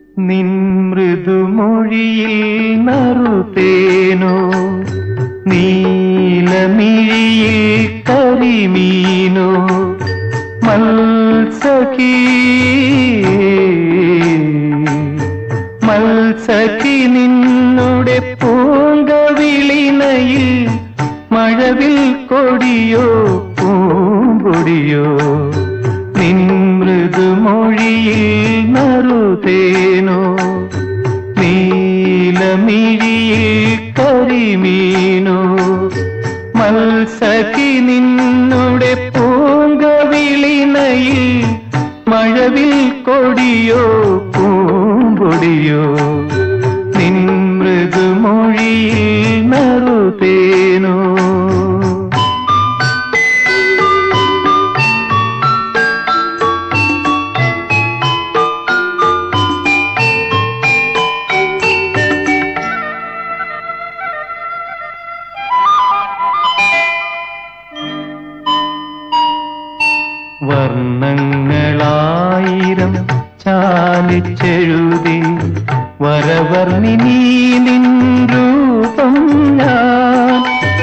നിൻ മൃദുമൊഴിയിൽ നറുതേനോ, നീലമിഴിയിൽ കരിമീനോ, മത്സഖി മത്സഖി നിന്നുടെ പൂങ്കവിളിനയിൽ മഴവിൽ കൊടിയോ പൂമ്പൊടിയോ. നിൻ മൃദുമൊഴിയിൽ നറുതേനോ, നീലമിഴിയിൽ കരിമീനോ, മത്സഖി നിന്നുടെ പൂങ്കവിളിനയിൽ മഴവിൽ കൊടിയോ പൂമ്പൊടിയോ. നിൻ മൃദുമൊഴിയിൽ നറുതേനോ. വർണ്ണങ്ങളായിരം ചാലിച്ചെഴുതി വരവർണിനി നിൻ രൂപം ഞാൻ.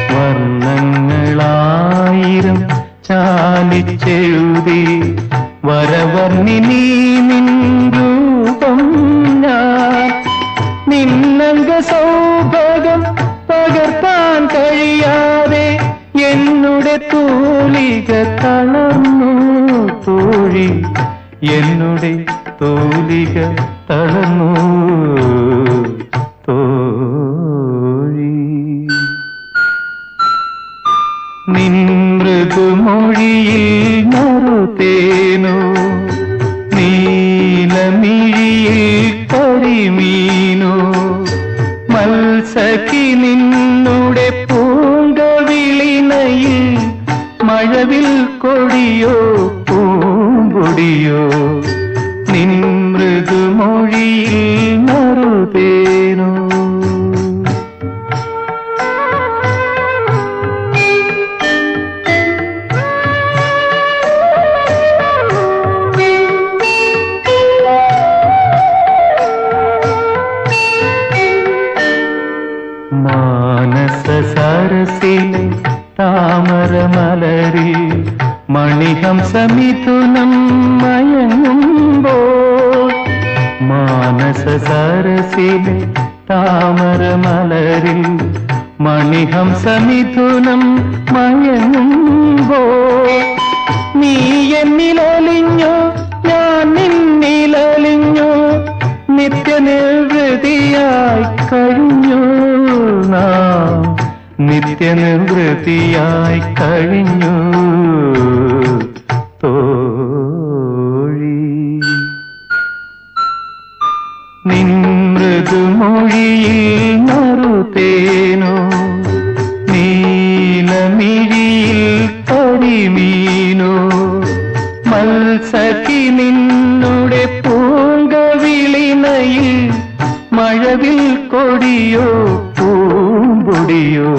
വർണ്ണങ്ങളായിരം ചാലിച്ചെഴുതി വരവർണിനി നിൻ രൂപം ഞാൻ. നിന്നംഗ സൗഭഗം പകർത്താൻ കഴിയാതെ എന്നുടെ തൂലിക തളർന്നു തോഴി, എന്നുടെ തൂലിക തളർന്നു തോഴി. നിൻ മൃദുമൊഴിയിൽ നറുതേനോ, നീലമിഴിയിൽ കരിമീനോ, മത്സഖി നിന്നുടെ പൂങ്കവിളിനയിൽ മഴവിൽ കൊടിയോ പൂമ്പൊടിയോ. നിൻ മൃദുമൊഴിയിൽ നറുതേനോ. മാനസ സരസിലെ താമരമലരി മണിഹംസമിഥുനം മയങ്ങുമ്പോൾ. മാനസ സരസിലെ താമരമലരി മണിഹംസമിഥുനം മയങ്ങുമ്പോൾ. നീ എന്നിലലിഞ്ഞോ ഞാൻ നിന്നിലലിഞ്ഞോ, നിത്യനിവൃതിയായി കഴിഞ്ഞു നാം, നിത്യനിവൃത്തിയായി കഴിഞ്ഞു തോഴി. നിൻ മൃദുമൊഴിയിൽ നറുതേനോ, നീലമിഴിയിൽ കരിമീനോ, മത്സഖി നിന്നുടെ പൂങ്കവിളിനയിൽ മഴവിൽ കൊടിയോ പൂമ്പൊടിയോ.